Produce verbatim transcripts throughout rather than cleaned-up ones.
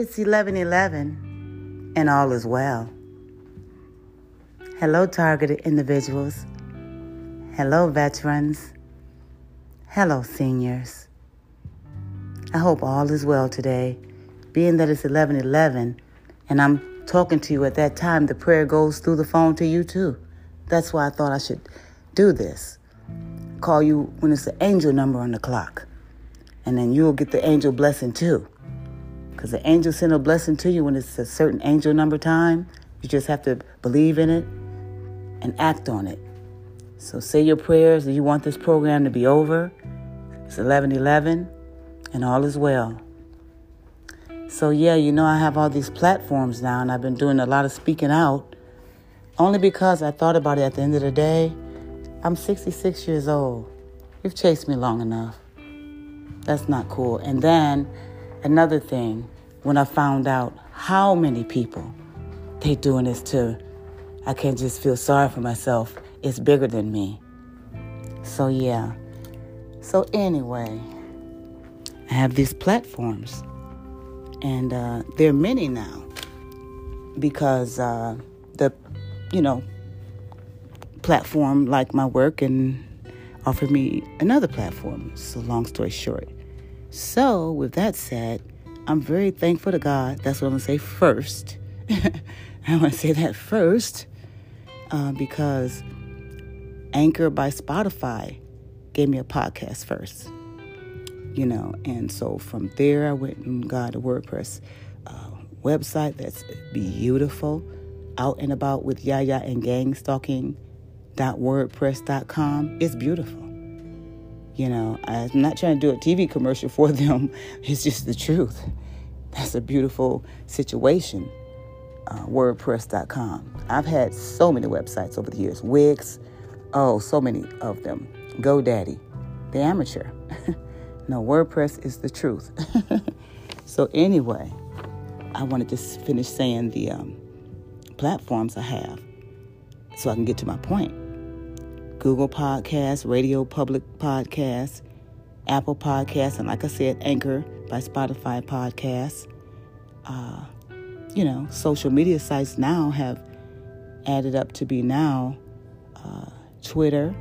It's eleven eleven, and all is well. Hello, targeted individuals. Hello, veterans. Hello, seniors. I hope all is well today. Being that it's eleven eleven, and I'm talking to you at that time, the prayer goes through the phone to you too. That's why I thought I should do this. Call you when it's the angel number on the clock. And then you'll get the angel blessing too. Because the angel send a blessing to you when it's a certain angel number time. You just have to believe in it and act on it. So say your prayers that you want this program to be over. It's eleven eleven and all is well. So yeah, you know I have all these platforms now, and I've been doing a lot of speaking out only because I thought about it at the end of the day. I'm sixty-six years old. You've chased me long enough. That's not cool. And then another thing, when I found out how many people they doing this to, I can't just feel sorry for myself. It's bigger than me. So yeah. So anyway, I have these platforms, and uh, there are many now because uh, the, you know, platform like my work and offered me another platform. So long story short. So with that said, I'm very thankful to God. That's what I'm going to say first. I want to say that first uh, because Anchor by Spotify gave me a podcast first. You know, and so from there I went and got a WordPress uh, website that's beautiful. Out and About with Yaya and Gang Stalking dot wordpress dot com. It's beautiful. You know, I'm not trying to do a T V commercial for them. It's just the truth. That's a beautiful situation. Uh, WordPress dot com. I've had so many websites over the years. Wix. Oh, so many of them. GoDaddy. The amateur. No, WordPress is the truth. So anyway, I wanted to finish saying the um, platforms I have so I can get to my point. Google Podcasts, Radio Public Podcasts, Apple Podcasts, and like I said, Anchor by Spotify Podcasts. Uh, you know, social media sites now have added up to be now uh, Twitter,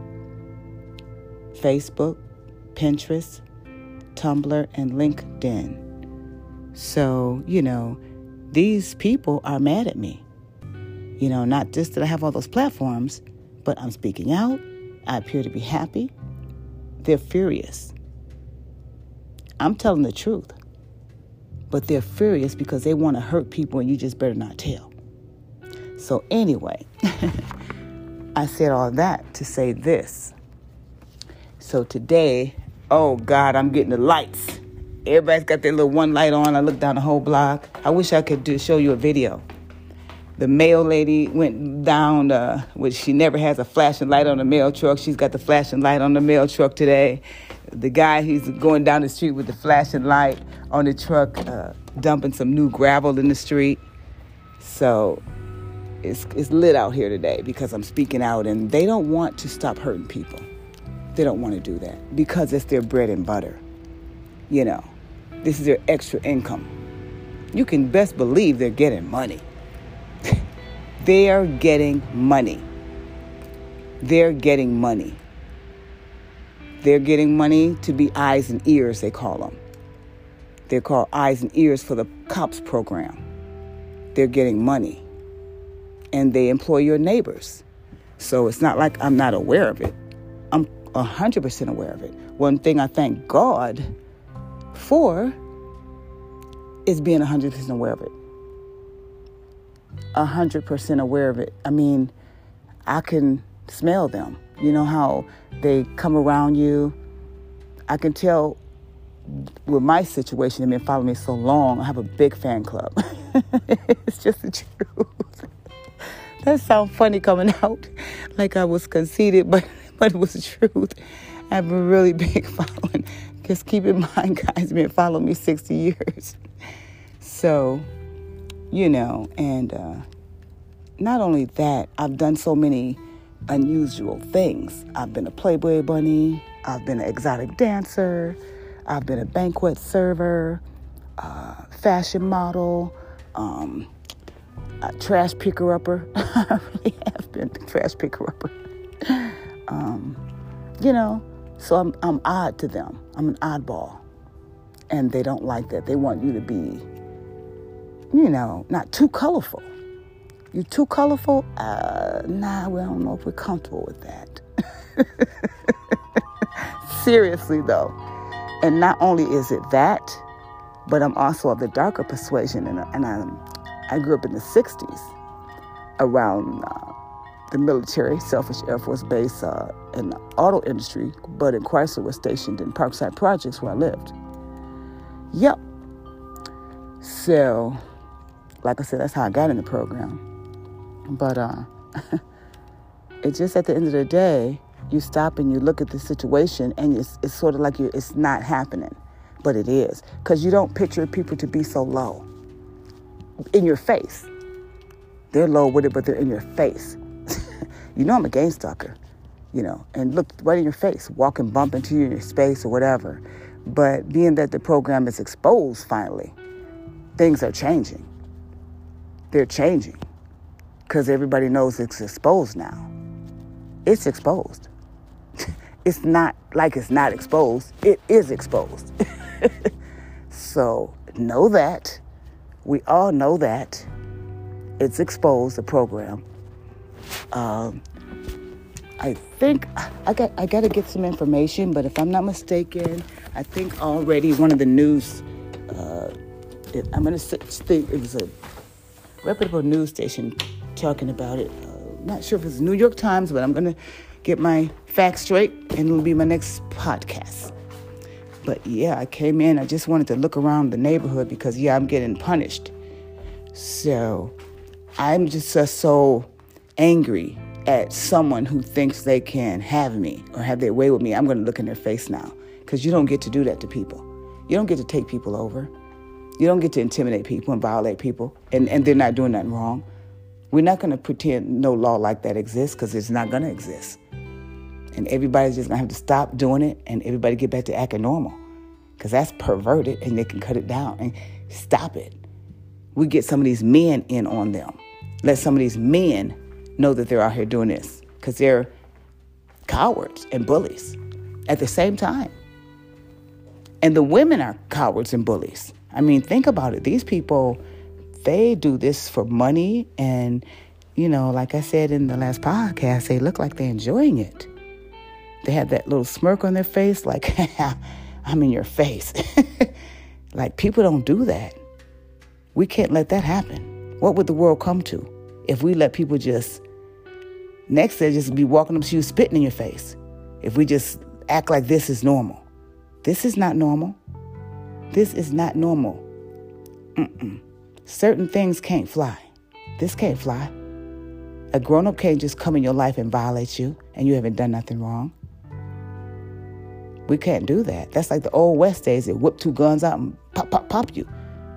Facebook, Pinterest, Tumblr, and LinkedIn. So, you know, these people are mad at me. You know, not just that I have all those platforms, but I'm speaking out. I appear to be happy. They're furious. I'm telling the truth. But they're furious because they want to hurt people, and you just better not tell. So anyway, I said all that to say this. So today, oh God, I'm getting the lights. Everybody's got their little one light on. I looked down the whole block. I wish I could do, show you a video. The mail lady went down, uh, which she never has a flashing light on the mail truck. She's got the flashing light on the mail truck today. The guy, he's going down the street with the flashing light on the truck, uh, dumping some new gravel in the street. So it's, it's lit out here today because I'm speaking out, and they don't want to stop hurting people. They don't want to do that because it's their bread and butter. You know, this is their extra income. You can best believe they're getting money. They're getting money. They're getting money. They're getting money to be eyes and ears, they call them. They're called eyes and ears for the COPS program. They're getting money. And they employ your neighbors. So it's not like I'm not aware of it. I'm one hundred percent aware of it. One thing I thank God for is being one hundred percent aware of it. one hundred percent aware of it. I mean, I can smell them. You know how they come around you? I can tell with my situation, they've been following me so long. I have a big fan club. It's just the truth. That sounds funny coming out like I was conceited, but, but it was the truth. I have a really big following. Just keep in mind, guys, been following me sixty years. So, you know, and uh, not only that, I've done so many unusual things. I've been a Playboy bunny. I've been an exotic dancer. I've been a banquet server. uh, fashion model, um, a trash picker-upper. I really have been a trash picker-upper. Um, you know, so I'm, I'm odd to them. I'm an oddball. And they don't like that. They want you to be, you know, not too colorful. You're too colorful? Uh, nah, we don't know if we're comfortable with that. Seriously, though. And not only is it that, but I'm also of the darker persuasion. And, and I, I grew up in the sixties around uh, the military, Selfish Air Force Base uh, in the auto industry. Bud and Chrysler was stationed in Parkside Projects where I lived. Yep. So, like I said, that's how I got in the program. But uh, it's just at the end of the day, you stop and you look at the situation and it's, it's sort of like you it's not happening. But it is. Because you don't picture people to be so low. In your face. They're low with it, but they're in your face. You know I'm a game stalker. You know, and look right in your face. Walk and bump into you in your space or whatever. But being that the program is exposed finally, things are changing. They're changing. Because everybody knows it's exposed now. It's exposed. It's not like it's not exposed. It is exposed. So know that. We all know that. It's exposed, the program. Um, I think I got I got to get some information, but if I'm not mistaken, I think already one of the news, uh, it, I'm going to think it was a reputable news station talking about it. Uh, not sure if it's New York Times, but I'm going to get my facts straight, and it'll be my next podcast. But yeah, I came in. I just wanted to look around the neighborhood because, yeah, I'm getting punished. So I'm just uh, so angry at someone who thinks they can have me or have their way with me. I'm going to look in their face now because you don't get to do that to people. You don't get to take people over. You don't get to intimidate people and violate people, and, and they're not doing nothing wrong. We're not going to pretend no law like that exists because it's not going to exist. And everybody's just going to have to stop doing it and everybody get back to acting normal because that's perverted and they can cut it down and stop it. We get some of these men in on them. Let some of these men know that they're out here doing this because they're cowards and bullies at the same time. And the women are cowards and bullies. I mean, think about it. These people, they do this for money. And, you know, like I said in the last podcast, they look like they're enjoying it. They have that little smirk on their face like, I'm in your face. Like, people don't do that. We can't let that happen. What would the world come to if we let people just, next day, just be walking up to you spitting in your face? If we just act like this is normal. This is not normal. This is not normal. Mm-mm. Certain things can't fly. This can't fly. A grown-up can't just come in your life and violate you and you haven't done nothing wrong. We can't do that. That's like the old West days. They whip two guns out and pop, pop, pop you.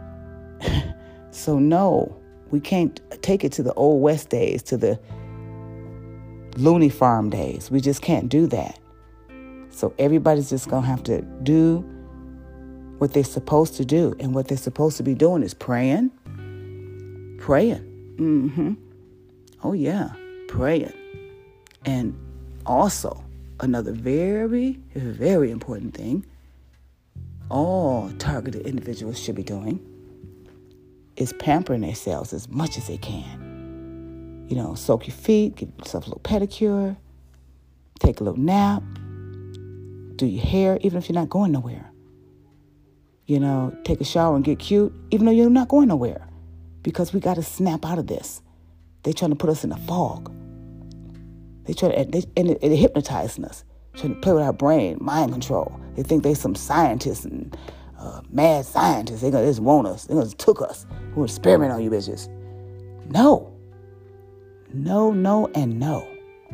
So no, we can't take it to the old West days, to the loony farm days. We just can't do that. So everybody's just going to have to do what they're supposed to do. And what they're supposed to be doing is praying. Praying. Mm-hmm. Oh, yeah. Praying. And also, another very, very important thing all targeted individuals should be doing is pampering themselves as much as they can. You know, soak your feet, give yourself a little pedicure, take a little nap, do your hair, even if you're not going nowhere. You know, take a shower and get cute, even though you're not going nowhere. Because we got to snap out of this. They're trying to put us in a fog. They try to, they, and it, it hypnotizing us, trying to play with our brain, mind control. They think they some scientists and uh, mad scientists. They're going to just want us. They're going to took us. We're going to experiment on you bitches. No. No, no, and no.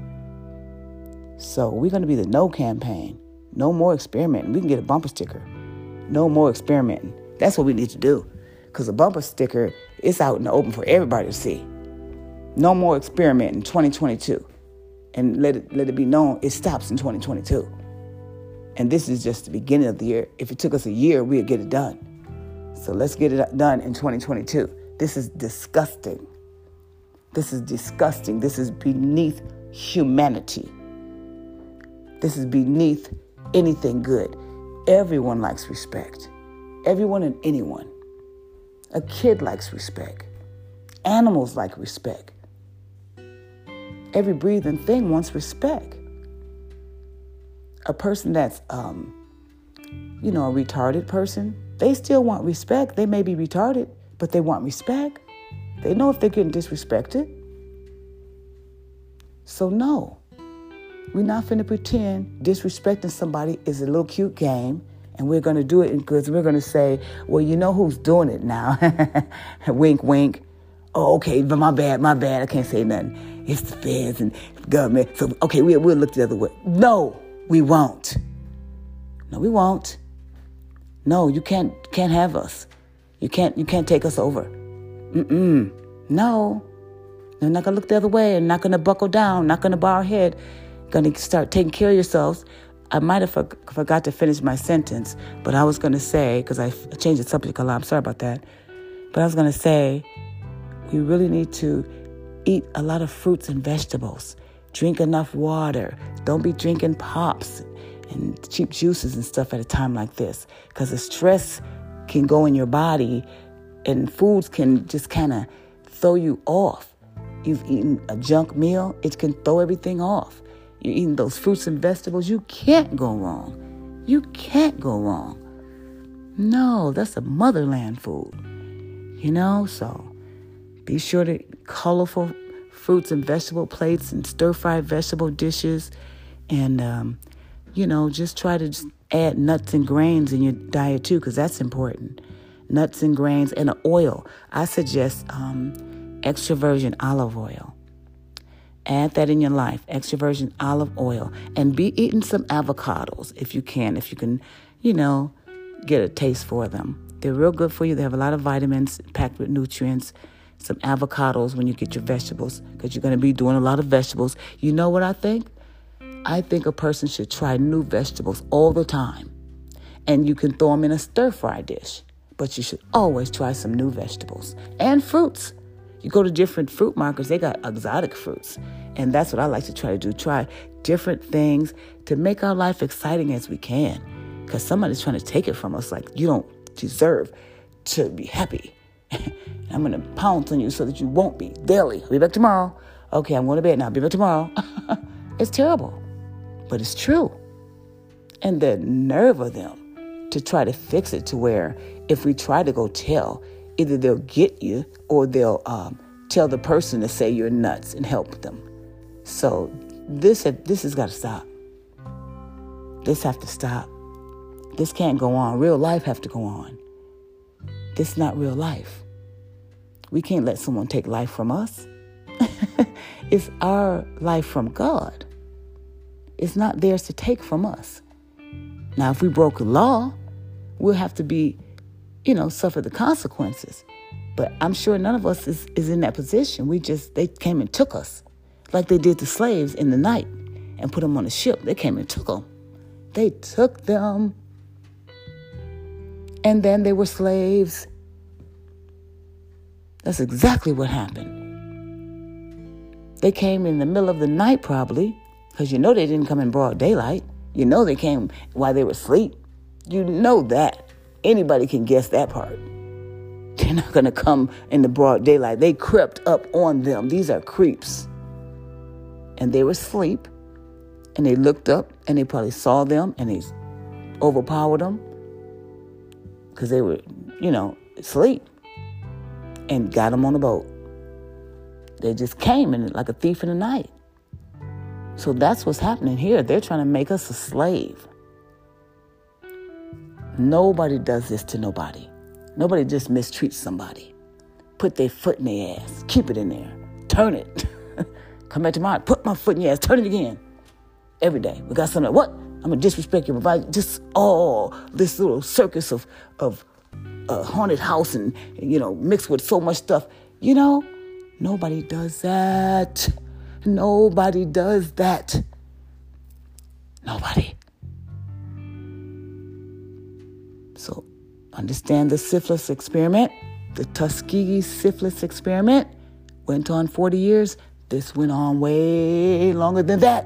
So we're going to be the no campaign. No more experimenting. We can get a bumper sticker. No more experimenting. That's what we need to do. Because a bumper sticker is out in the open for everybody to see. No more experimenting in twenty twenty-two. And let it, let it be known it stops in twenty twenty-two. And this is just the beginning of the year. If it took us a year, we'd get it done. So let's get it done in twenty twenty-two. This is disgusting. This is disgusting. This is beneath humanity. This is beneath anything good. Everyone likes respect. Everyone and anyone. A kid likes respect. Animals like respect. Every breathing thing wants respect. A person that's, um, you know, a retarded person, they still want respect. They may be retarded, but they want respect. They know if they're getting disrespected. So no, we're not finna pretend disrespecting somebody is a little cute game, and we're gonna do it because we're gonna say, well, you know who's doing it now. Wink, wink. Oh, okay, but my bad, my bad. I can't say nothing. It's the feds and government. So, okay, we, we'll look the other way. No, we won't. No, we won't. No, you can't can't have us. You can't you can't take us over. Mm-mm. No. They're not going to look the other way and not going to buckle down, not going to bow our head, going to start taking care of yourselves. I might have for, forgot to finish my sentence, but I was going to say, because I changed the subject a lot, I'm sorry about that. But I was going to say, we really need to eat a lot of fruits and vegetables. Drink enough water. Don't be drinking pops and cheap juices and stuff at a time like this, because the stress can go in your body and foods can just kind of throw you off. You've eaten a junk meal, it can throw everything off. You're eating those fruits and vegetables, you can't go wrong. You can't go wrong. No, that's a motherland food. You know, so be sure to colorful fruits and vegetable plates and stir-fried vegetable dishes. And, um, you know, just try to just add nuts and grains in your diet too, because that's important. Nuts and grains and an oil. I suggest um, extra virgin olive oil. Add that in your life, extra virgin olive oil. And be eating some avocados if you can, if you can, you know, get a taste for them. They're real good for you. They have a lot of vitamins packed with nutrients. Some avocados when you get your vegetables, because you're going to be doing a lot of vegetables. You know what I think? I think a person should try new vegetables all the time. And you can throw them in a stir-fry dish. But you should always try some new vegetables and fruits. You go to different fruit markets, they got exotic fruits. And that's what I like to try to do. Try different things to make our life exciting as we can. Because somebody's trying to take it from us like you don't deserve to be happy. I'm going to pounce on you so that you won't be daily. I'll be back tomorrow. Okay, I'm going to bed now. I'll be back tomorrow. It's terrible, but it's true. And the nerve of them to try to fix it to where if we try to go tell, either they'll get you or they'll um, tell the person to say you're nuts and help them. So this this has got to stop. This have to stop. This can't go on. Real life have to go on. This is not real life. We can't let someone take life from us. It's our life from God. It's not theirs to take from us. Now, if we broke the law, we'll have to be, you know, suffer the consequences. But I'm sure none of us is, is in that position. We just, they came and took us like they did the slaves in the night and put them on a ship. They came and took them. They took them. And then they were slaves. That's exactly what happened. They came in the middle of the night probably, because you know they didn't come in broad daylight. You know they came while they were asleep. You know that. Anybody can guess that part. They're not going to come in the broad daylight. They crept up on them. These are creeps. And they were asleep. And they looked up and they probably saw them and they overpowered them. Because they were, you know, asleep. And got them on the boat. They just came in like a thief in the night. So that's what's happening here. They're trying to make us a slave. Nobody does this to nobody. Nobody just mistreats somebody. Put their foot in their ass. Keep it in there. Turn it. Come back tomorrow. Put my foot in your ass. Turn it again. Every day. We got something. What? I'm going to disrespect you. Provide just all oh, this little circus of, of a haunted house and, you know, mixed with so much stuff. You know, nobody does that. Nobody does that. Nobody. So Understand the syphilis experiment, the Tuskegee syphilis experiment went on forty years. This went on way longer than that.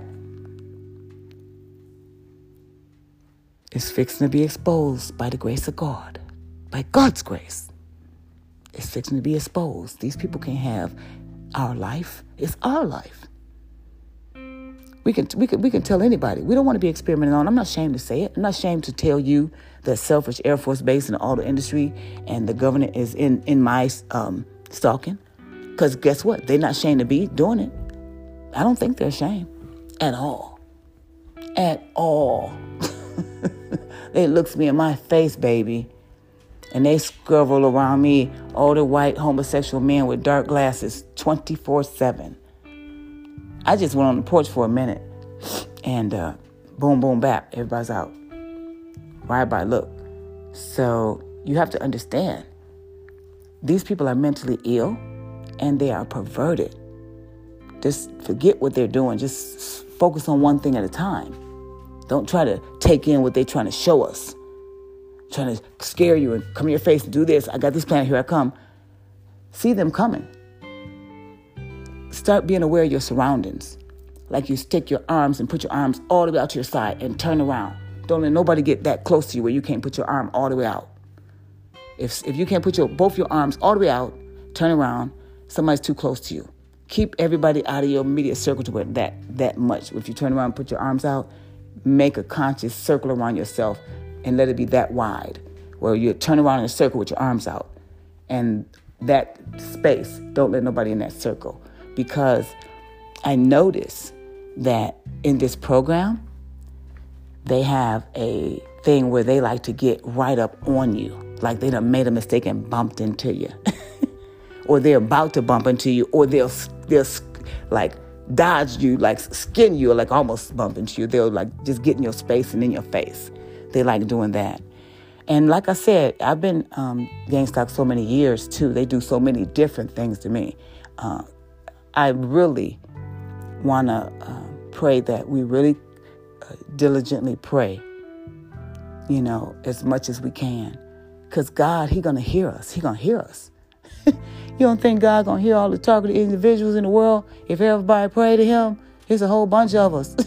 It's fixing to be exposed by the grace of God, by God's grace. It's fixing to be exposed. These people can't have our life. It's our life. We can we can we can tell anybody. We don't want to be experimented on. I'm not ashamed to say it. I'm not ashamed to tell you that Selfridge Air Force Base and the auto industry and the government is in in my um, stalking. Because guess what? They're not ashamed to be doing it. I don't think they're ashamed at all. At all. They looks me in my face, baby, and they scurvel around me, older white homosexual men with dark glasses, twenty-four seven. I just went on the porch for a minute, and uh, boom, boom, bap, everybody's out. Right by look. So you have to understand, these people are mentally ill, and they are perverted. Just forget what they're doing. Just focus on one thing at a time. Don't try to take in what they're trying to show us. Trying to scare you and come in your face and do this. I got this plan, here I come. See them coming. Start being aware of your surroundings. Like you stick your arms and put your arms all the way out to your side and turn around. Don't let nobody get that close to you where you can't put your arm all the way out. If if you can't put your both your arms all the way out, turn around, somebody's too close to you. Keep everybody out of your immediate circle to where that, that much. If you turn around and put your arms out, make a conscious circle around yourself and let it be that wide, where you turn around in a circle with your arms out. And that space, don't let nobody in that circle. Because I notice that in this program, they have a thing where they like to get right up on you. Like they done made a mistake and bumped into you. Or they're about to bump into you. Or they'll, they'll like dodge you, like skin you, or like almost bump into you. They'll like just get in your space and in your face. They like doing that. And like I said, I've been um, GameStop so many years too. They do so many different things to me. Uh, I really want to uh, pray that we really uh, diligently pray, you know, as much as we can. Because God, He going to hear us. He going to hear us. You don't think God going to hear all the targeted individuals in the world if everybody pray to Him? It's a whole bunch of us.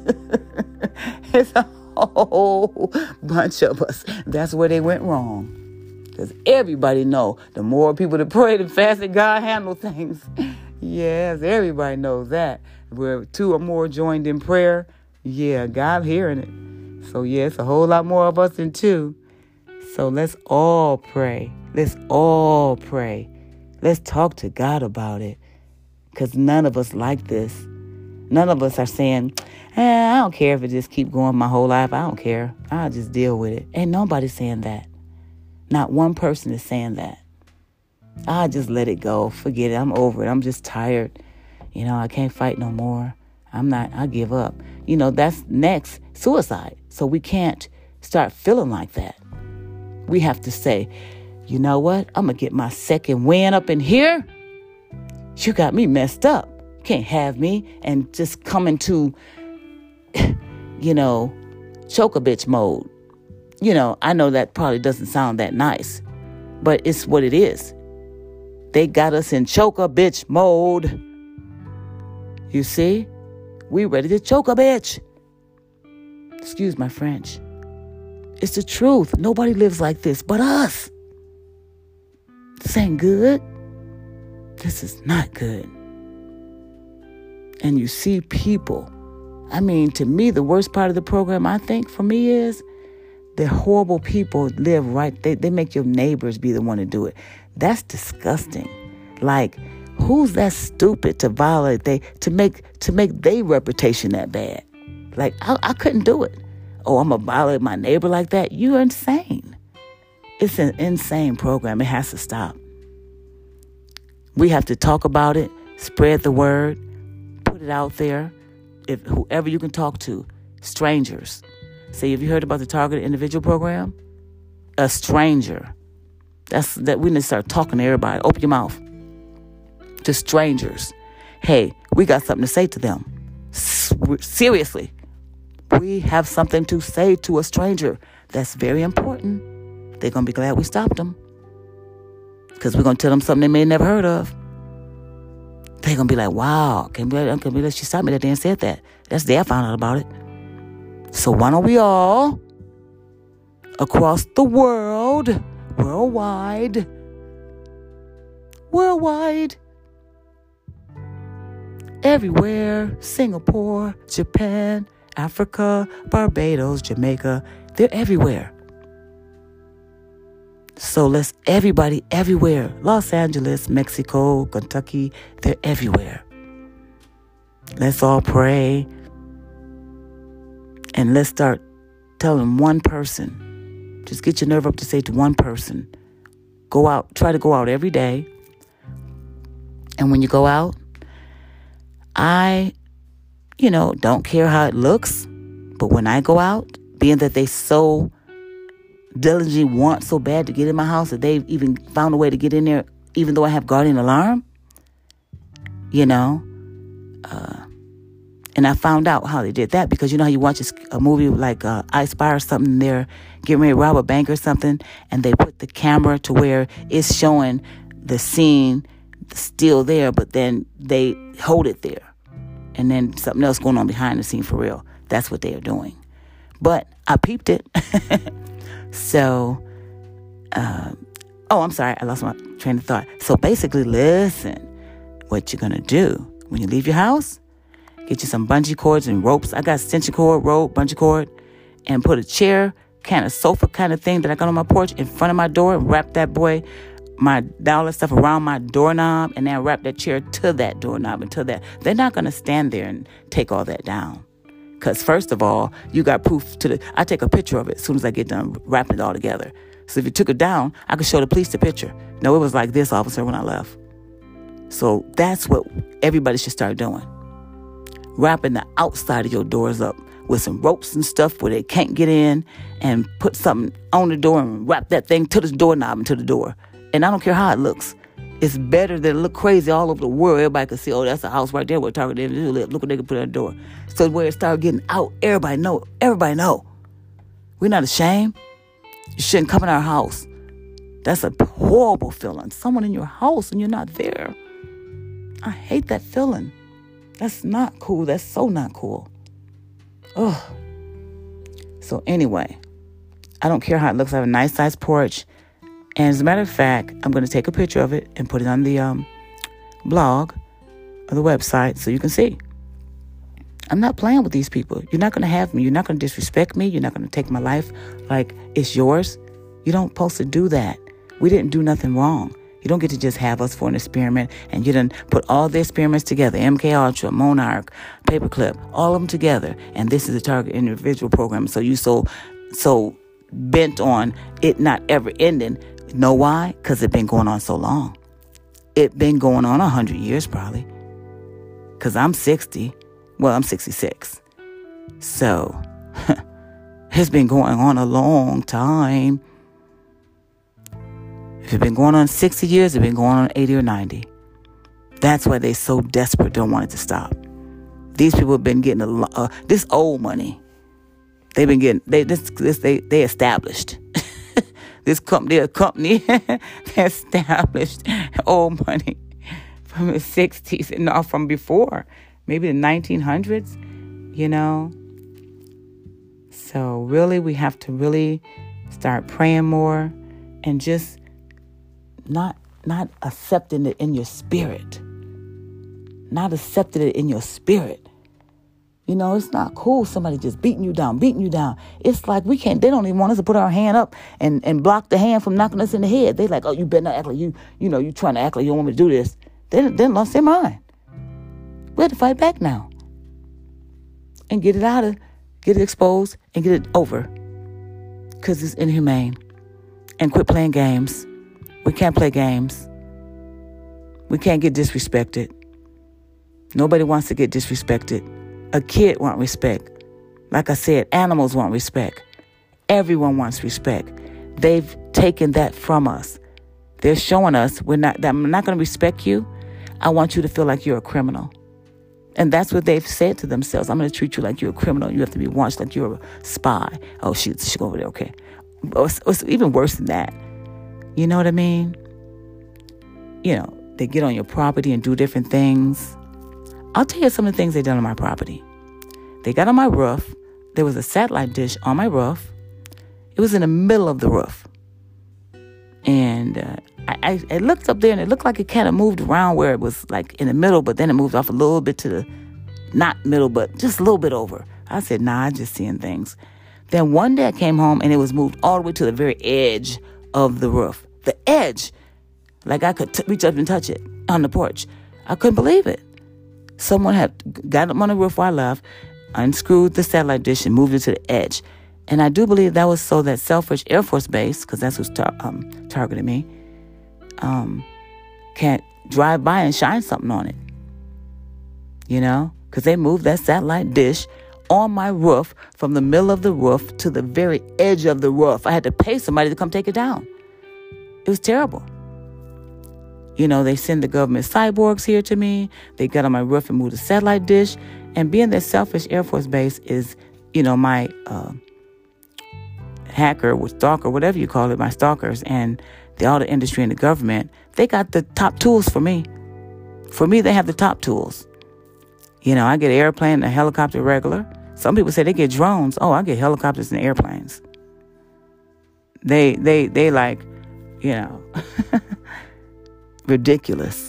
It's a whole bunch of us. That's where they went wrong. Because everybody know the more people that pray, the faster God handle things. Yes, everybody knows that. Where two or more joined in prayer, yeah, God hearing it. So, yeah, it's a whole lot more of us than two. So let's all pray. Let's all pray. Let's talk to God about it. Because none of us like this. None of us are saying, eh, I don't care if it just keep going my whole life. I don't care. I'll just deal with it. Ain't nobody saying that. Not one person is saying that. I'll just let it go. Forget it. I'm over it. I'm just tired. You know, I can't fight no more. I'm not, I give up. You know, that's next, suicide. So we can't start feeling like that. We have to say, you know what? I'm going to get my second win up in here. You got me messed up. Can't have me and just come into, you know, choke a bitch mode. You know, I know that probably doesn't sound that nice, but it's what it is. They got us in choke a bitch mode. You see? We ready to choke a bitch. Excuse my French. It's the truth. Nobody lives like this but us. This ain't good. This is not good. And you see people. I mean, to me, the worst part of the program, I think, for me is the horrible people live right. They, they make your neighbors be the one to do it. That's disgusting. Like, who's that stupid to violate they to make to make their reputation that bad? Like, I, I couldn't do it. Oh, I'm gonna violate my neighbor like that? You're insane. It's an insane program. It has to stop. We have to talk about it, spread the word, put it out there. If whoever you can talk to, strangers. Say, have you heard about the targeted individual program? A stranger. That's that we need to start talking to everybody. Open your mouth. To strangers. Hey, we got something to say to them. S- seriously. We have something to say to a stranger. That's very important they're going to be glad we stopped them. Because we're going to tell them something they may have never heard of. They're going to be like, wow, can't believe, can't believe she stopped me that day and said that. That's the day I found out about it. So why don't we all, across the world, worldwide, worldwide, everywhere, Singapore, Japan, Africa, Barbados, Jamaica, they're everywhere. So let's everybody everywhere. Los Angeles, Mexico, Kentucky, they're everywhere. Let's all pray. And let's start telling one person. Just get your nerve up to say to one person. Go out. Try to go out every day. And when you go out, I, you know, don't care how it looks. But when I go out, being that they so diligently want so bad to get in my house that they've even found a way to get in there, even though I have guardian alarm, you know, uh, and I found out how they did that because, you know, how you watch a movie like uh, I Spy or something, they're getting ready to rob a bank or something, and they put the camera to where it's showing the scene still there, but then they hold it there, and then something else going on behind the scene for real. That's what they are doing. But I peeped it. So, uh, oh, I'm sorry. I lost my train of thought. So basically, listen, what you're going to do when you leave your house, get you some bungee cords and ropes. I got extension cord, rope, bungee cord, and put a chair, kind of sofa kind of thing that I got on my porch in front of my door and wrap that boy, my all that stuff around my doorknob, and then wrap that chair to that doorknob and to that. They're not going to stand there and take all that down. Because first of all, you got proof to the, I take a picture of it as soon as I get done wrapping it all together. So if you took it down, I could show the police the picture. No, it was like this, officer, when I left. So that's what everybody should start doing. Wrapping the outside of your doors up with some ropes and stuff where they can't get in, and put something on the door and wrap that thing to the doorknob and to the door. And I don't care how it looks. It's better than it look crazy all over the world. Everybody can see, oh, that's a house right there where Target David live. Look what they can put on the door. So where it started getting out, everybody know. Everybody know. We're not ashamed. You shouldn't come in our house. That's a horrible feeling. Someone in your house and you're not there. I hate that feeling. That's not cool. That's so not cool. Ugh. So anyway, I don't care how it looks. I have a nice sized porch. And as a matter of fact, I'm going to take a picture of it and put it on the um, blog or the website so you can see. I'm not playing with these people. You're not going to have me. You're not going to disrespect me. You're not going to take my life like it's yours. You don't supposed to do that. We didn't do nothing wrong. You don't get to just have us for an experiment, and you done put all the experiments together, M K Ultra, Monarch, Paperclip, all of them together, and this is a target individual program. So you so so bent on it not ever ending. Know why? Because it's been going on so long. It's been going on one hundred years probably. Because I'm sixty. Well, I'm sixty-six. So, it's been going on a long time. If it's been going on sixty years, it's been going on eighty or ninety. That's why they're so desperate, don't want it to stop. These people have been getting a lot, uh, this old money. They've been getting, they this, this they, they established. This company, a company established old money from the sixties and not from before, maybe the nineteen hundreds, you know. So really, we have to really start praying more and just not not accepting it in your spirit, not accepting it in your spirit. You know, it's not cool somebody just beating you down, beating you down. It's like we can't, they don't even want us to put our hand up and, and block the hand from knocking us in the head. They like, oh, you better not act like you, you know, you trying to act like you don't want me to do this. They then lost their mind. We have to fight back now. And get it out of, get it exposed and get it over. Because it's inhumane. And quit playing games. We can't play games. We can't get disrespected. Nobody wants to get disrespected. A kid wants respect. Like I said, animals want respect. Everyone wants respect. They've taken that from us. They're showing us we're not. That I'm not going to respect you. I want you to feel like you're a criminal. And that's what they've said to themselves. I'm going to treat you like you're a criminal. You have to be watched like you're a spy. Oh, she, she go over there. Okay. It's, it's even worse than that. You know what I mean? You know, they get on your property and do different things. I'll tell you some of the things they done on my property. They got on my roof. There was a satellite dish on my roof. It was in the middle of the roof. And uh, I, I, I looked up there, and it looked like it kind of moved around where it was like in the middle, but then it moved off a little bit to the, not middle, but just a little bit over. I said, nah, I'm just seeing things. Then one day I came home, and it was moved all the way to the very edge of the roof. The edge. Like I could t- reach up and touch it on the porch. I couldn't believe it. Someone had got up on the roof while I left, unscrewed the satellite dish, and moved it to the edge. And I do believe that was so that Selfridge Air Force Base, because that's who's tar- um, targeting me, um, can't drive by and shine something on it. You know? Because they moved that satellite dish on my roof from the middle of the roof to the very edge of the roof. I had to pay somebody to come take it down. It was terrible. You know, they send the government cyborgs here to me. They got on my roof and moved the satellite dish. And being that Selfish Air Force Base is, you know, my uh, hacker or stalker, whatever you call it, my stalkers and the auto industry and the government, they got the top tools for me. For me, they have the top tools. You know, I get an airplane and a helicopter regular. Some people say they get drones. Oh, I get helicopters and airplanes. They, they, they like, you know, ridiculous.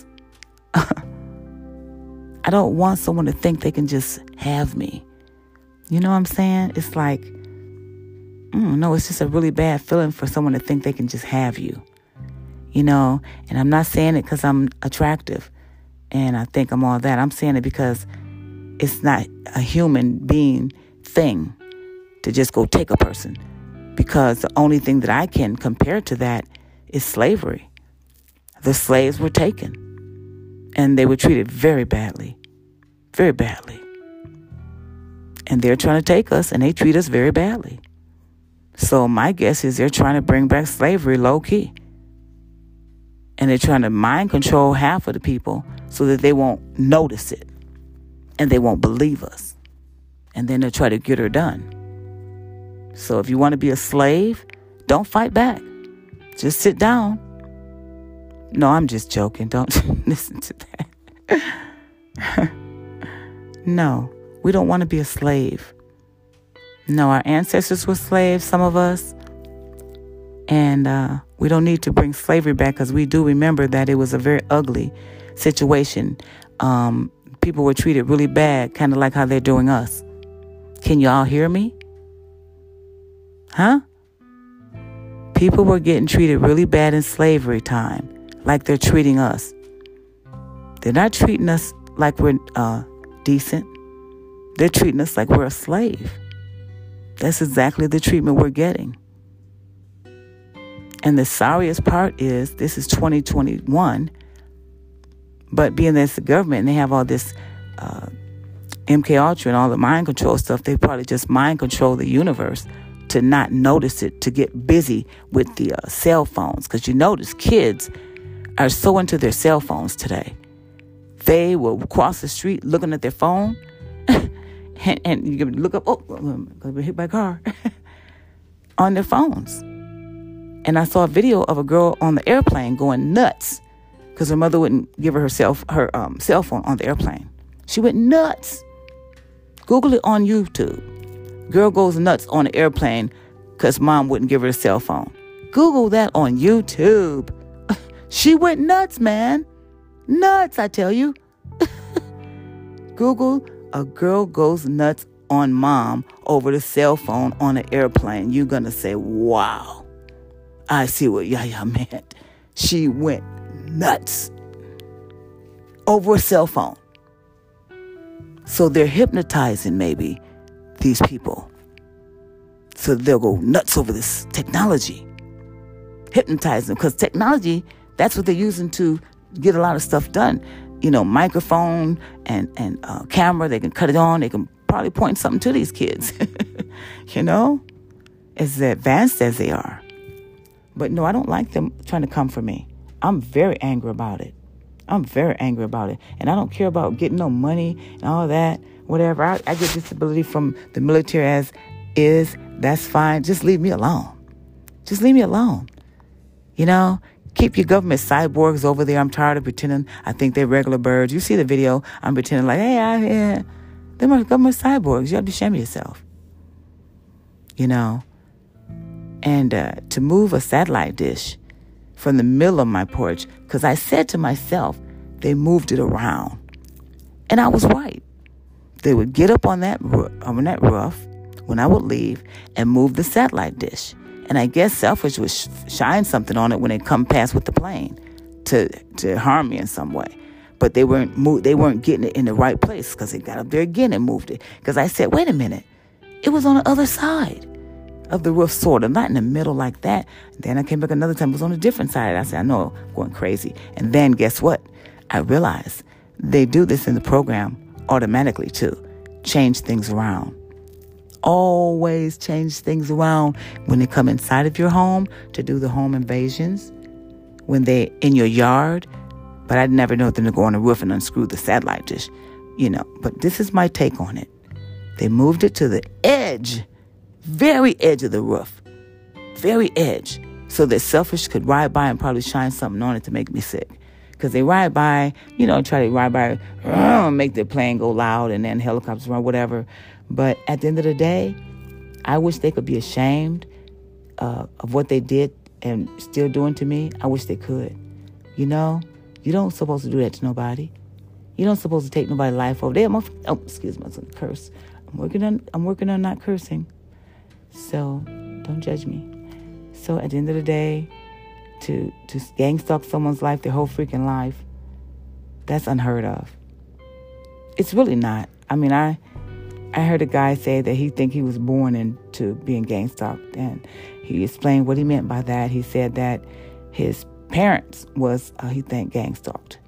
I don't want someone to think they can just have me. You know what I'm saying? It's like, mm, no, it's just a really bad feeling for someone to think they can just have you. You know, and I'm not saying it because I'm attractive and I think I'm all that. I'm saying it because it's not a human being thing to just go take a person, because the only thing that I can compare to that is slavery. The slaves were taken and they were treated very badly, very badly. And they're trying to take us and they treat us very badly. So my guess is they're trying to bring back slavery low key. And they're trying to mind control half of the people so that they won't notice it. And they won't believe us. And then they'll try to get her done. So if you want to be a slave, don't fight back. Just sit down. No, I'm just joking. Don't listen to that. No, we don't want to be a slave. No, our ancestors were slaves, some of us. And uh, we don't need to bring slavery back, because we do remember that it was a very ugly situation. Um, people were treated really bad, kind of like how they're doing us. Can you all hear me? Huh? People were getting treated really bad in slavery time, like they're treating us. They're not treating us like we're uh, decent. They're treating us like we're a slave. That's exactly the treatment we're getting. And the sorriest part is, this is twenty twenty-one, but being that it's the government and they have all this uh, M K Ultra and all the mind control stuff, they probably just mind control the universe to not notice it, to get busy with the uh, cell phones. Because you notice kids are so into their cell phones today. They will cross the street looking at their phone and, and you can look up, oh, I'm going to be hit by a car, on their phones. And I saw a video of a girl on the airplane going nuts because her mother wouldn't give her herself, her um, cell phone on the airplane. She went nuts. Google it on YouTube. Girl goes nuts on the airplane because mom wouldn't give her a cell phone. Google that on YouTube. She went nuts, man. Nuts, I tell you. Google, a girl goes nuts on mom over the cell phone on an airplane. You're going to say, wow. I see what Yaya meant. She went nuts over a cell phone. So they're hypnotizing maybe these people. So they'll go nuts over this technology. Hypnotize them, because technology, that's what they're using to get a lot of stuff done. You know, microphone and, and uh, camera, they can cut it on. They can probably point something to these kids. You know, as advanced as they are. But no, I don't like them trying to come for me. I'm very angry about it. I'm very angry about it. And I don't care about getting no money and all that, whatever. I, I get disability from the military as is. That's fine. Just leave me alone. Just leave me alone. You know, keep your government cyborgs over there. I'm tired of pretending I think they're regular birds. You see the video, I'm pretending like, hey, I, yeah, they're my government cyborgs. You have to shame yourself. You know, and uh, to move a satellite dish from the middle of my porch, because I said to myself, they moved it around. And I was right. They would get up on that, on that roof when I would leave and move the satellite dish. And I guess Selfish would sh- shine something on it when they come past with the plane to to harm me in some way. But they weren't move, they weren't getting it in the right place because they got up there again and moved it. Because I said, wait a minute, it was on the other side of the roof, sort of, not in the middle like that. And then I came back another time, it was on a different side. I said, I know, I'm going crazy. And then guess what? I realized they do this in the program automatically too. Change things around. Always change things around when they come inside of your home to do the home invasions, when they in your yard. But I'd never know them to go on the roof and unscrew the satellite dish, you know. But this is my take on it. They moved it to the edge, very edge of the roof, very edge, so that Selfish could ride by and probably shine something on it to make me sick. Because they ride by, you know, try to ride by, uh, make their plane go loud, and then helicopters run, whatever. But at the end of the day, I wish they could be ashamed uh, of what they did and still doing to me. I wish they could. You know, you don't supposed to do that to nobody. You don't supposed to take nobody's life over there. Oh, excuse me, I was gonna curse. I'm working on. I'm working on not cursing. So don't judge me. So at the end of the day, to to gang stalk someone's life, their whole freaking life, that's unheard of. It's really not. I mean, I I heard a guy say that he think he was born into being gang stalked, and he explained what he meant by that. He said that his parents was, uh, he think, gang stalked.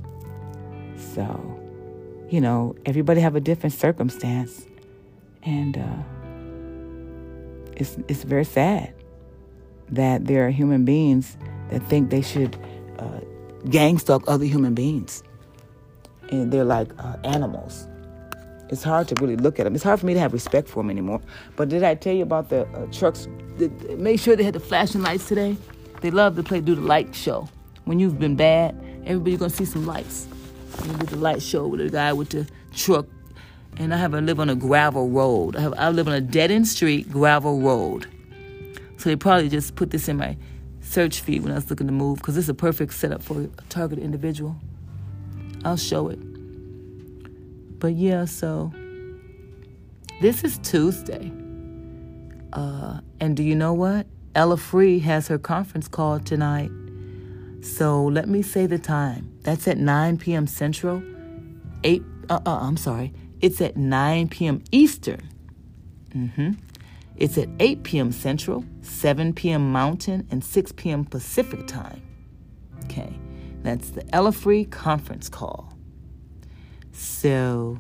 So, you know, everybody have a different circumstance, and uh, it's it's very sad that there are human beings that think they should uh, gang stalk other human beings, and they're like uh, animals. It's hard to really look at them. It's hard for me to have respect for them anymore. But did I tell you about the uh, trucks? Did, make sure they had the flashing lights today. They love to play, do the light show. When you've been bad, everybody's going to see some lights. You do the light show with the guy with the truck. And I have to live on a gravel road. I have I live on a dead-end street, gravel road. So they probably just put this in my search feed when I was looking to move, because this is a perfect setup for a targeted individual. I'll show it. But yeah, so this is Tuesday. Uh, and do you know what? Ella Free has her conference call tonight. So let me say the time. That's at nine p.m. Central. eight, uh, uh, I'm sorry. It's at nine p.m. Eastern. Mm-hmm. It's at eight p.m. Central, seven p.m. Mountain, and six p.m. Pacific time. Okay. That's the Ella Free conference call. So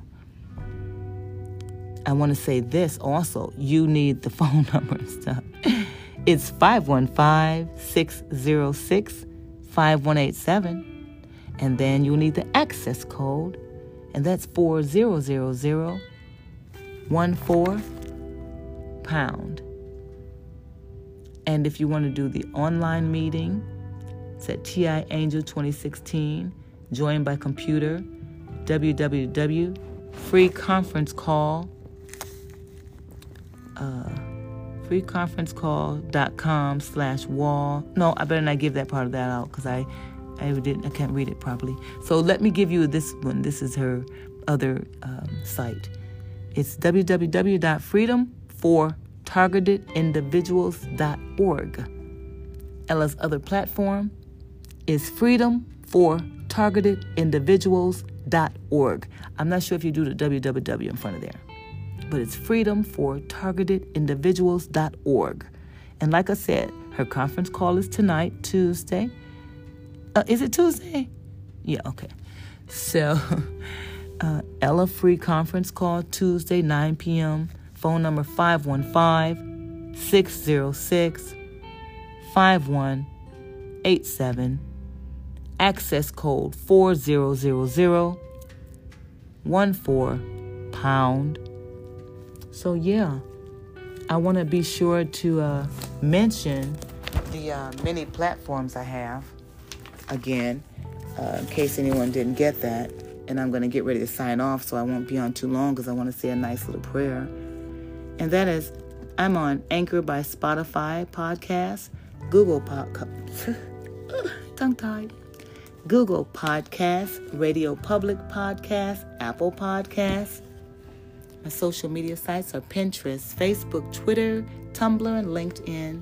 I want to say this also. You need the phone number and stuff. It's five one five, six zero six, five one eight seven. And then you'll need the access code. And that's four zero zero zero one four pound. And if you want to do the online meeting, it's at T I Angel twenty sixteen. Join by computer. www free conference call uh free conference call dot com slash wall. No, I better not give that part of that out, because I I didn't I can't read it properly. So let me give you this one. This is her other um, site. It's w w w dot freedom for targeted individuals dot org. Ella's other platform is freedom for targeted individuals dot org. I'm not sure if you do the w w w in front of there, but it's freedom for targeted individuals dot org. And like I said, her conference call is tonight, Tuesday. Uh, is it Tuesday? Yeah, okay. So, uh, Ella Free conference call Tuesday, nine p.m. Phone number five one five, six zero six, five one eight seven. Access code four zero zero zero one four pound. So yeah, I want to be sure to uh, mention the uh, many platforms I have, again, uh, in case anyone didn't get that. And I'm going to get ready to sign off, so I won't be on too long because I want to say a nice little prayer. And that is, I'm on Anchor by Spotify podcast, Google Podcast, tongue-tied, Google Podcasts, Radio Public Podcasts, Apple Podcasts. My social media sites are Pinterest, Facebook, Twitter, Tumblr, and LinkedIn.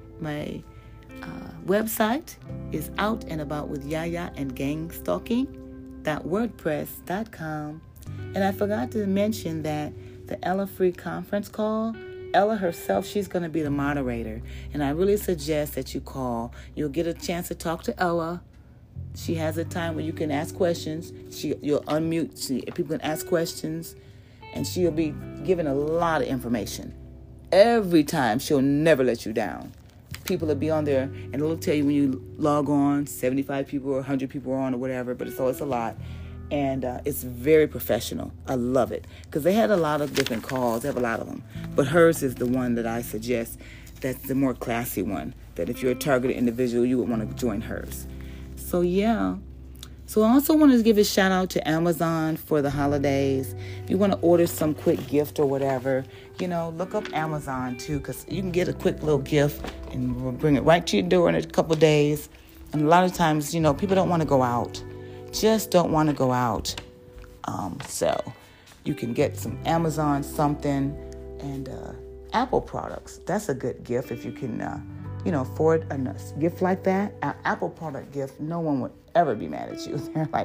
My uh, website is Out and About with Yaya and Gang Stalking. wordpress dot com. And I forgot to mention that the Ella Free conference call, Ella herself, she's going to be the moderator. And I really suggest that you call. You'll get a chance to talk to Ella. She has a time where you can ask questions. She, you'll unmute. She, people can ask questions. And she'll be giving a lot of information. Every time, she'll never let you down. People will be on there, and it'll tell you when you log on, seventy-five people or one hundred people are on or whatever, but it's always a lot. And uh, it's very professional. I love it. Because they had a lot of different calls. They have a lot of them. But hers is the one that I suggest. That's the more classy one. That if you're a targeted individual, you would want to join hers. So, yeah. So I also want to give a shout out to Amazon for the holidays. If you want to order some quick gift or whatever, you know, look up Amazon too, because you can get a quick little gift and we'll bring it right to your door in a couple days. And a lot of times, you know, people don't want to go out. Just don't want to go out. Um, so you can get some Amazon something and uh, Apple products. That's a good gift if you can, uh, you know, afford a gift like that. An Apple product gift, no one would ever be mad at you. They're like,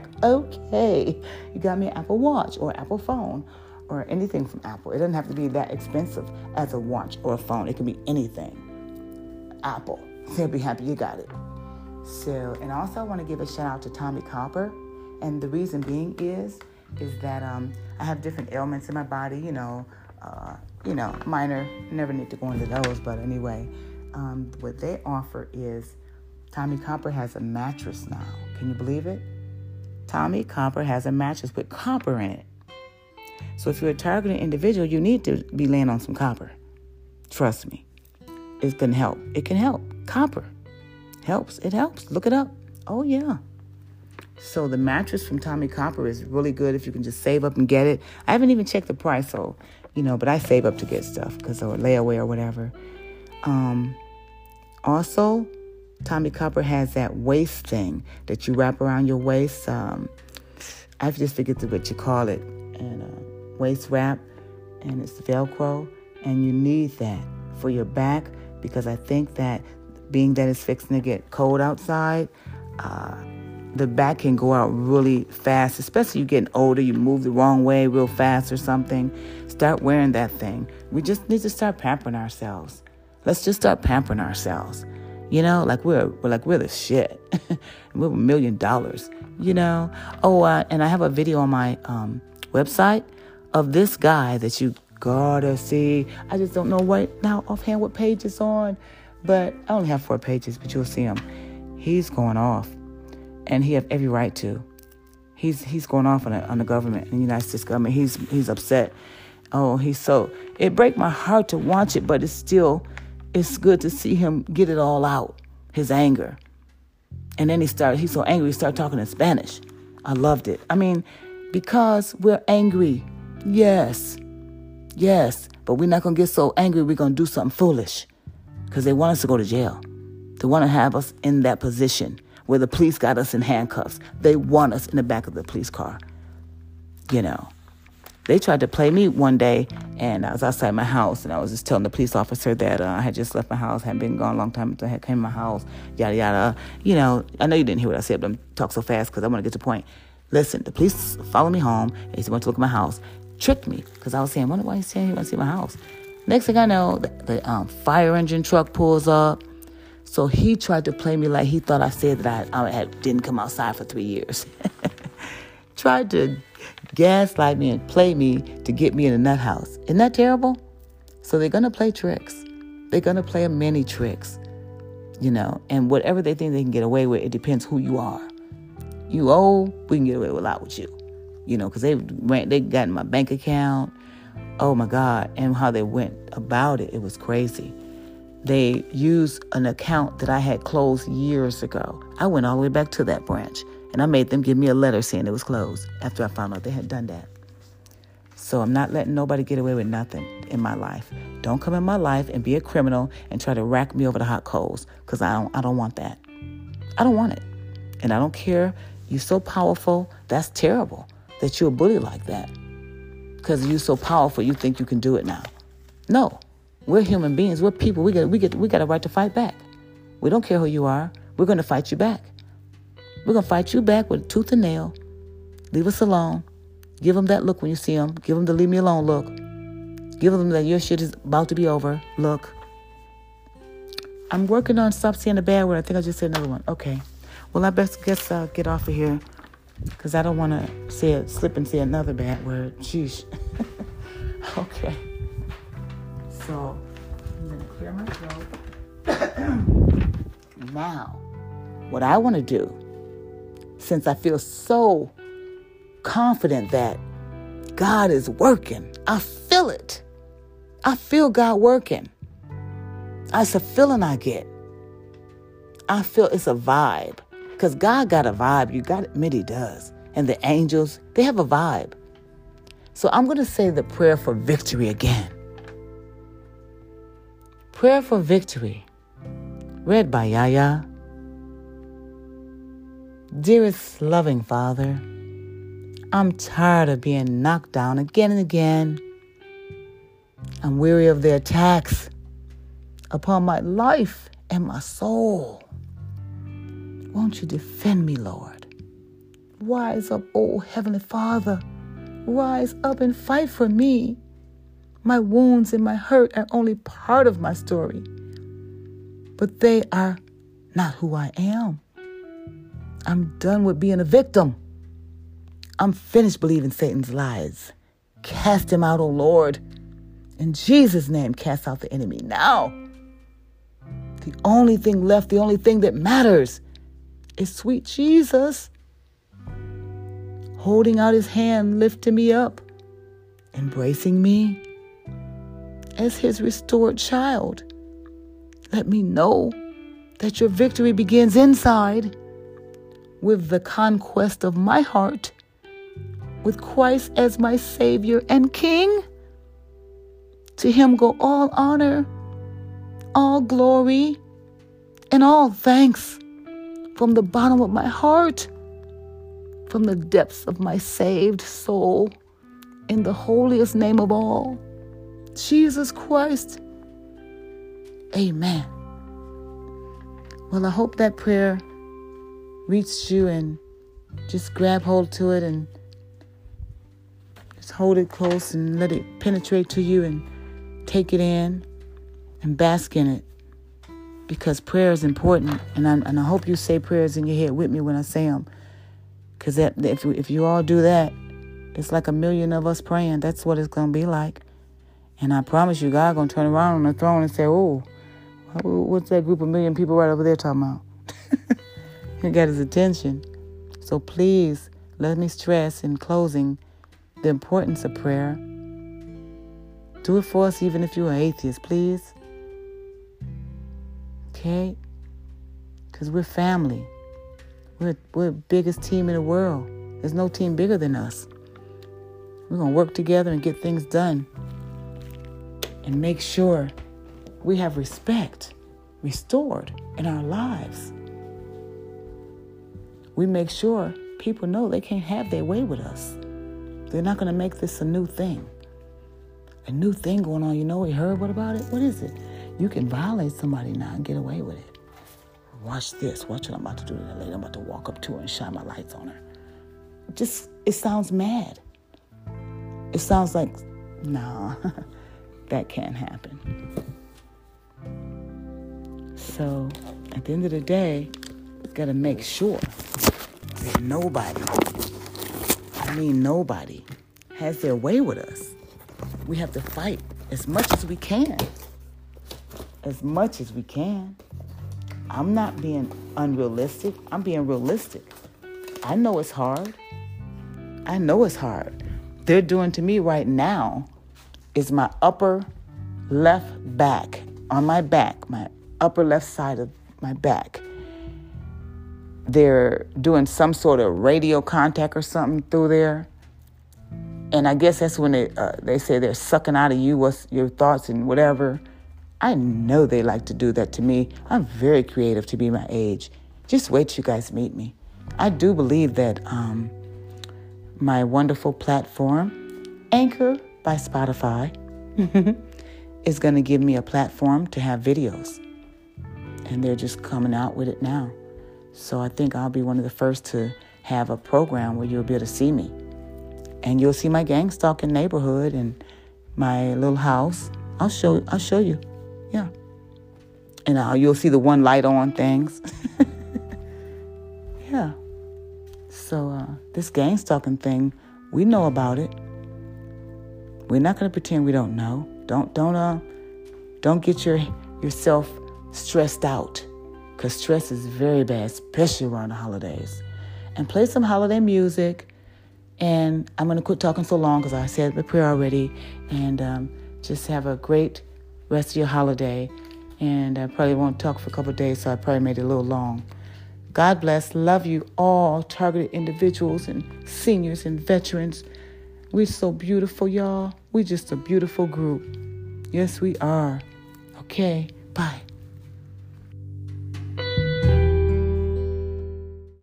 okay, you got me an Apple Watch or Apple phone or anything from Apple. It doesn't have to be that expensive as a watch or a phone. It can be anything. Apple. They'll be happy you got it. So, and also I want to give a shout out to Tommy Copper. And the reason being is, is that um, I have different ailments in my body, you know, uh, you know, minor, never need to go into those, but anyway, um, what they offer is Tommy Copper has a mattress now. Can you believe it? Tommy Copper has a mattress with copper in it. So if you're a targeted individual, you need to be laying on some copper. Trust me. It can help. It can help. Copper helps. It helps. Look it up. Oh, yeah. So the mattress from Tommy Copper is really good if you can just save up and get it. I haven't even checked the price, so, you know, but I save up to get stuff because or layaway or whatever. Um, also, Tommy Copper has that waist thing that you wrap around your waist. Um, I just forget what you call it. And uh, waist wrap, and it's Velcro. And you need that for your back because I think that being that it's fixing to get cold outside, uh, the back can go out really fast, especially you getting older, you move the wrong way real fast or something. Start wearing that thing. We just need to start pampering ourselves. Let's just start pampering ourselves. You know, like we're, we're like we're the shit. We're a million dollars. You know. Oh, uh, and I have a video on my um, website of this guy that you gotta see. I just don't know what now offhand what page it's on, but I only have four pages. But you'll see him. He's going off, and he have every right to. He's he's going off on, a, on the government, the United States government. He's he's upset. Oh, he's so it breaks my heart to watch it, but it's still. It's good to see him get it all out, his anger. And then he started, he's so angry, he started talking in Spanish. I loved it. I mean, because we're angry. Yes. Yes. But we're not going to get so angry we're going to do something foolish. Because they want us to go to jail. They want to have us in that position where the police got us in handcuffs. They want us in the back of the police car. You know. They tried to play me one day, and I was outside my house, and I was just telling the police officer that uh, I had just left my house, hadn't been gone a long time, until I had came to my house, yada, yada. You know, I know you didn't hear what I said, but I'm talk so fast because I want to get to the point. Listen, the police followed me home. They went to look at my house, tricked me, because I was saying, wonder why he's saying he wants to see my house. Next thing I know, the, the um, fire engine truck pulls up. So he tried to play me like he thought I said that I, I had, didn't come outside for three years. Tried to gaslight me and play me to get me in a nut house. Isn't that terrible? So they're going to play tricks. They're going to play many tricks, you know, and whatever they think they can get away with, it depends who you are. You old, we can get away with a lot with you, you know, because they ran, they got in my bank account. Oh, my God. And how they went about it, it was crazy. they used an account that I had closed years ago. I went all the way back to that branch, and I made them give me a letter saying it was closed after I found out they had done that. So I'm not letting nobody get away with nothing in my life. Don't come in my life and be a criminal and try to rack me over the hot coals, because I don't, I don't want that. I don't want it. And I don't care. You're so powerful. That's terrible that you're a bully like that. Because you're so powerful, you think you can do it now. No. We're human beings. We're people. We got we get we got a right to fight back. We don't care who you are. We're going to fight you back. We're going to fight you back with tooth and nail. Leave us alone. Give them that look when you see them. Give them the leave me alone look. Give them that your shit is about to be over look. I'm working on stop saying a bad word. I think I just said another one. Okay. Well, I best guess I'll get off of here because I don't want to say it, slip and say another bad word. Sheesh. Okay. So I'm going to clear my throat. Now, what I want to do, since I feel so confident that God is working, I feel it. I feel God working. It's a feeling I get. I feel it's a vibe. Because God got a vibe. You got to admit He does. And the angels, they have a vibe. So I'm going to say the prayer for victory again. Prayer for victory. Read by Yaya. Dearest loving Father, I'm tired of being knocked down again and again. I'm weary of the attacks upon my life and my soul. Won't you defend me, Lord? Rise up, oh Heavenly Father. Rise up and fight for me. My wounds and my hurt are only part of my story, but they are not who I am. I'm done with being a victim. I'm finished believing Satan's lies. Cast him out, O Lord. In Jesus' name, cast out the enemy now. The only thing left, the only thing that matters is sweet Jesus, holding out His hand, lifting me up, embracing me as His restored child. Let me know that your victory begins inside with the conquest of my heart, with Christ as my Savior and King. To Him go all honor, all glory, and all thanks from the bottom of my heart, from the depths of my saved soul, in the holiest name of all, Jesus Christ. Amen. Well, I hope that prayer reached you, and just grab hold to it and just hold it close and let it penetrate to you and take it in and bask in it, because prayer is important. And I, and I hope you say prayers in your head with me when I say them, because that, if, if you all do that, it's like a million of us praying. That's what it's going to be like. And I promise you, God going to turn around on the throne and say, oh, what's that group of million people right over there talking about? He got His attention. So please, let me stress in closing the importance of prayer. Do it for us even if you're an atheist, please. Okay? Because we're family. We're, we're the biggest team in the world. There's no team bigger than us. We're going to work together and get things done. And make sure we have respect restored in our lives. We make sure people know they can't have their way with us. They're not going to make this a new thing. A new thing going on. You know, we heard what about it? What is it? You can violate somebody now and get away with it. Watch this. Watch what I'm about to do to that lady. I'm about to walk up to her and shine my lights on her. Just, it sounds mad. It sounds like, nah, that can't happen. So, at the end of the day, we've got to make sure that nobody, I mean nobody, has their way with us. We have to fight as much as we can. As much as we can. I'm not being unrealistic. I'm being realistic. I know it's hard. I know it's hard. They're doing to me right now is my upper left back on my back, my upper left side of my back. They're doing some sort of radio contact or something through there. And I guess that's when they uh, they say they're sucking out of you what's your thoughts and whatever. I know they like to do that to me. I'm very creative to be my age. Just wait till you guys meet me. I do believe that um, my wonderful platform, Anchor by Spotify, is going to give me a platform to have videos. And they're just coming out with it now. So I think I'll be one of the first to have a program where you'll be able to see me. And you'll see my gang stalking neighborhood and my little house. I'll show I'll show you. Yeah. And uh, you'll see the one light on things. Yeah. So uh, this gang stalking thing, we know about it. We're not going to pretend we don't know. Don't don't uh don't get your yourself stressed out, because stress is very bad, especially around the holidays. And play some holiday music. And I'm going to quit talking so long because I said the prayer already. And um, just have a great rest of your holiday. And I probably won't talk for a couple of days, so I probably made it a little long. God bless. Love you all, targeted individuals and seniors and veterans. We're so beautiful, y'all. We're just a beautiful group. Yes, we are. Okay, bye.